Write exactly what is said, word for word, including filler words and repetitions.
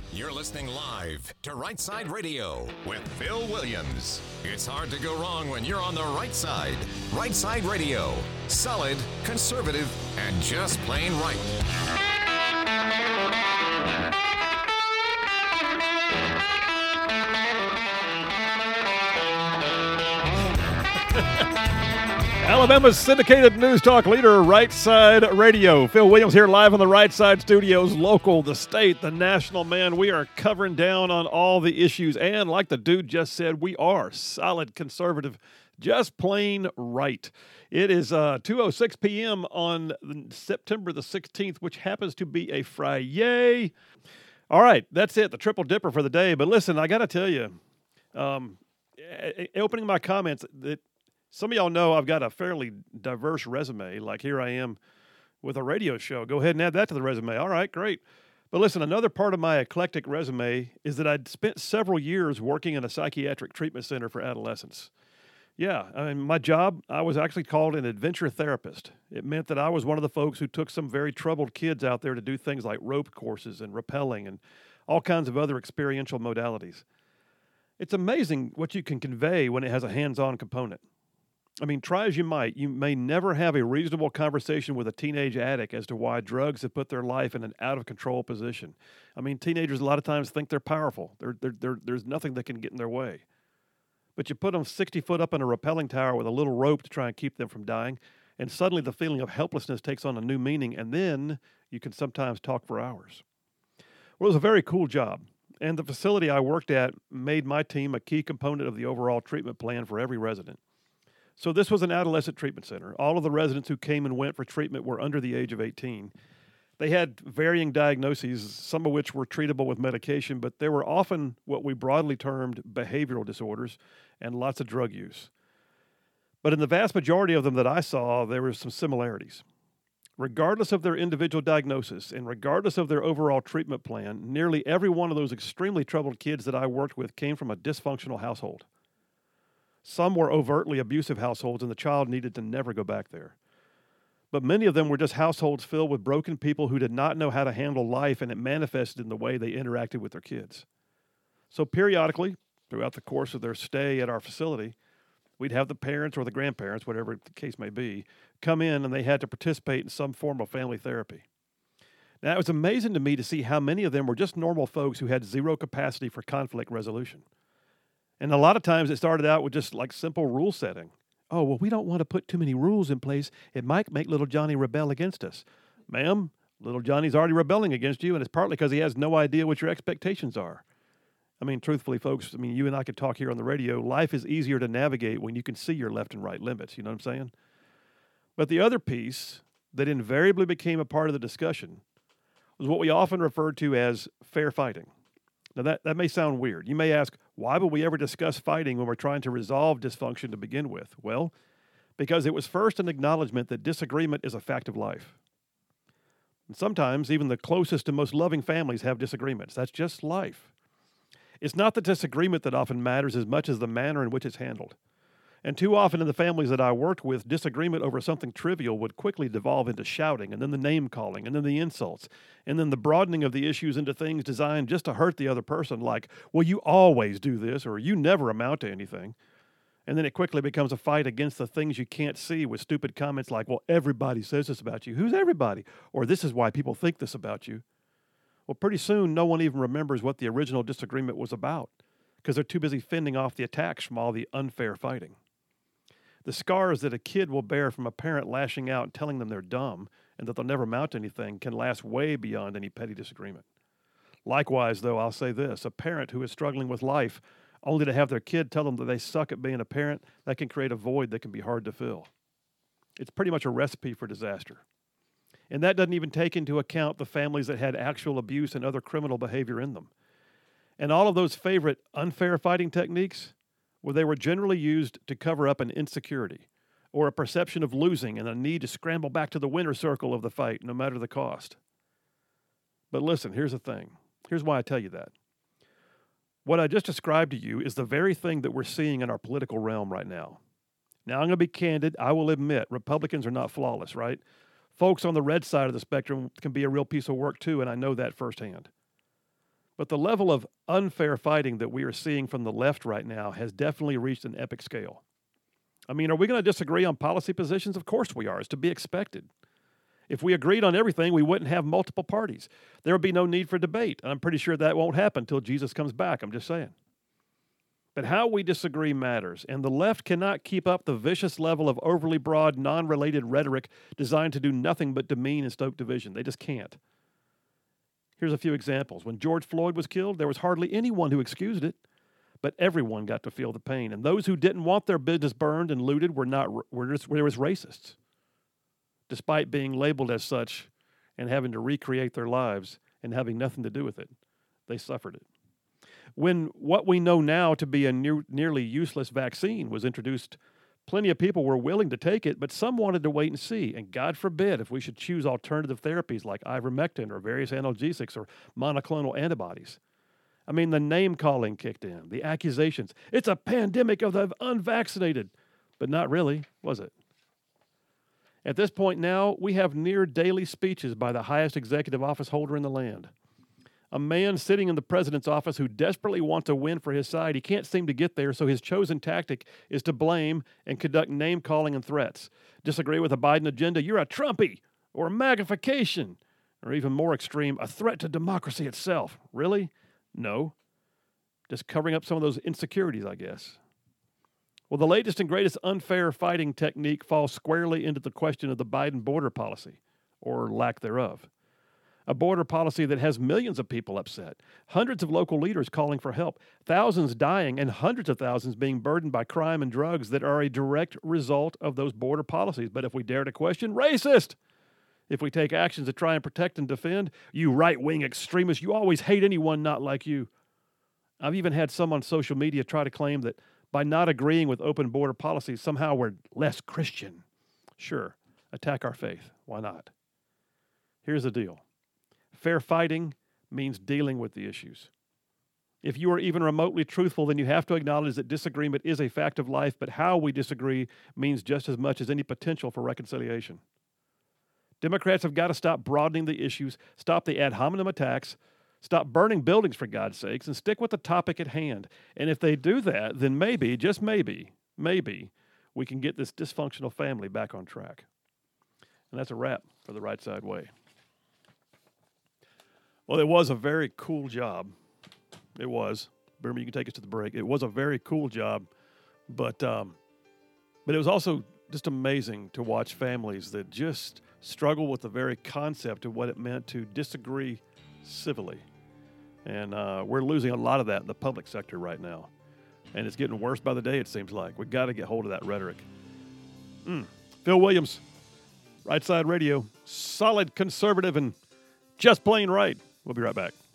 You're listening live to Right Side Radio with Phil Williams. It's hard to go wrong when you're on the right side. Right Side Radio. Solid, conservative, and just plain right. Alabama's syndicated news talk leader, Right Side Radio. Phil Williams here live on the Right Side Studios, local, the state, the national. Man, we are covering down on all the issues. And like the dude just said, we are solid, conservative, just plain right. It is uh, two oh six p.m. on September the sixteenth, which happens to be a Friday. All right, that's it, the triple dipper for the day. But listen, I got to tell you, um, opening my comments, that some of y'all know I've got a fairly diverse resume. Like here I am with a radio show. Go ahead and add that to the resume. All right, great. But listen, another part of my eclectic resume is that I'd spent several years working in a psychiatric treatment center for adolescents. Yeah, I mean, my job, I was actually called an adventure therapist. It meant that I was one of the folks who took some very troubled kids out there to do things like rope courses and rappelling and all kinds of other experiential modalities. It's amazing what you can convey when it has a hands-on component. I mean, try as you might, you may never have a reasonable conversation with a teenage addict as to why drugs have put their life in an out-of-control position. I mean, teenagers a lot of times think they're powerful. They're, they're, they're, there's nothing that can get in their way. But you put them sixty foot up in a rappelling tower with a little rope to try and keep them from dying, and suddenly the feeling of helplessness takes on a new meaning, and then you can sometimes talk for hours. Well, it was a very cool job, and the facility I worked at made my team a key component of the overall treatment plan for every resident. So this was an adolescent treatment center. All of the residents who came and went for treatment were under the age of eighteen. They had varying diagnoses, some of which were treatable with medication, but there were often what we broadly termed behavioral disorders and lots of drug use. But in the vast majority of them that I saw, there were some similarities. Regardless of their individual diagnosis and regardless of their overall treatment plan, nearly every one of those extremely troubled kids that I worked with came from a dysfunctional household. Some were overtly abusive households, and the child needed to never go back there. But many of them were just households filled with broken people who did not know how to handle life, and it manifested in the way they interacted with their kids. So periodically, throughout the course of their stay at our facility, we'd have the parents or the grandparents, whatever the case may be, come in, and they had to participate in some form of family therapy. Now, it was amazing to me to see how many of them were just normal folks who had zero capacity for conflict resolution. And a lot of times it started out with just like simple rule setting. Oh, well, we don't want to put too many rules in place. It might make little Johnny rebel against us. Ma'am, little Johnny's already rebelling against you, and it's partly because he has no idea what your expectations are. I mean, truthfully, folks, I mean, you and I could talk here on the radio. Life is easier to navigate when you can see your left and right limits. You know what I'm saying? But the other piece that invariably became a part of the discussion was what we often referred to as fair fighting. Now, that, that may sound weird. You may ask, why would we ever discuss fighting when we're trying to resolve dysfunction to begin with? Well, because it was first an acknowledgement that disagreement is a fact of life. And sometimes even the closest and most loving families have disagreements. That's just life. It's not the disagreement that often matters as much as the manner in which it's handled. And too often in the families that I worked with, disagreement over something trivial would quickly devolve into shouting, and then the name-calling, and then the insults, and then the broadening of the issues into things designed just to hurt the other person, like, well, you always do this, or you never amount to anything. And then it quickly becomes a fight against the things you can't see with stupid comments like, well, everybody says this about you. Who's everybody? Or this is why people think this about you. Well, pretty soon, no one even remembers what the original disagreement was about, because they're too busy fending off the attacks from all the unfair fighting. The scars that a kid will bear from a parent lashing out and telling them they're dumb and that they'll never amount to anything can last way beyond any petty disagreement. Likewise, though, I'll say this, a parent who is struggling with life only to have their kid tell them that they suck at being a parent, that can create a void that can be hard to fill. It's pretty much a recipe for disaster. And that doesn't even take into account the families that had actual abuse and other criminal behavior in them. And all of those favorite unfair fighting techniques, well, they were generally used to cover up an insecurity or a perception of losing and a need to scramble back to the winner's circle of the fight, no matter the cost. But listen, here's the thing. Here's why I tell you that. What I just described to you is the very thing that we're seeing in our political realm right now. Now, I'm going to be candid. I will admit, Republicans are not flawless, right? Folks on the red side of the spectrum can be a real piece of work, too, and I know that firsthand. But the level of unfair fighting that we are seeing from the left right now has definitely reached an epic scale. I mean, are we going to disagree on policy positions? Of course we are. It's to be expected. If we agreed on everything, we wouldn't have multiple parties. There would be no need for debate. I'm pretty sure that won't happen until Jesus comes back. I'm just saying. But how we disagree matters, and the left cannot keep up the vicious level of overly broad, non-related rhetoric designed to do nothing but demean and stoke division. They just can't. Here's a few examples. When George Floyd was killed, there was hardly anyone who excused it, but everyone got to feel the pain. And those who didn't want their business burned and looted were not were just were as racists, despite being labeled as such and having to recreate their lives and having nothing to do with it. They suffered it. When what we know now to be a near, nearly useless vaccine was introduced, plenty of people were willing to take it, but some wanted to wait and see. And God forbid if we should choose alternative therapies like ivermectin or various analgesics or monoclonal antibodies. I mean, the name-calling kicked in, the accusations. It's a pandemic of the unvaccinated. But not really, was it? At this point now, we have near daily speeches by the highest executive office holder in the land. A man sitting in the president's office who desperately wants to win for his side. He can't seem to get there, so his chosen tactic is to blame and conduct name-calling and threats. Disagree with the Biden agenda? You're a Trumpy, or a magnification, or even more extreme, a threat to democracy itself. Really? No. Just covering up some of those insecurities, I guess. Well, the latest and greatest unfair fighting technique falls squarely into the question of the Biden border policy, or lack thereof. A border policy that has millions of people upset, hundreds of local leaders calling for help, thousands dying, and hundreds of thousands being burdened by crime and drugs that are a direct result of those border policies. But if we dare to question, racist! If we take actions to try and protect and defend, you right-wing extremists, you always hate anyone not like you. I've even had some on social media try to claim that by not agreeing with open border policies, somehow we're less Christian. Sure, attack our faith. Why not? Here's the deal. Fair fighting means dealing with the issues. If you are even remotely truthful, then you have to acknowledge that disagreement is a fact of life, but how we disagree means just as much as any potential for reconciliation. Democrats have got to stop broadening the issues, stop the ad hominem attacks, stop burning buildings for God's sakes, and stick with the topic at hand. And if they do that, then maybe, just maybe, maybe, we can get this dysfunctional family back on track. And that's a wrap for the Right Side Way. Well, it was a very cool job. It was. Remember, you can take us to the break. It was a very cool job, but um, but it was also just amazing to watch families that just struggle with the very concept of what it meant to disagree civilly. And uh, we're losing a lot of that in the public sector right now. And it's getting worse by the day, it seems like. We've got to get hold of that rhetoric. Mm. Phil Williams, Right Side Radio, solid conservative and just plain right. We'll be right back.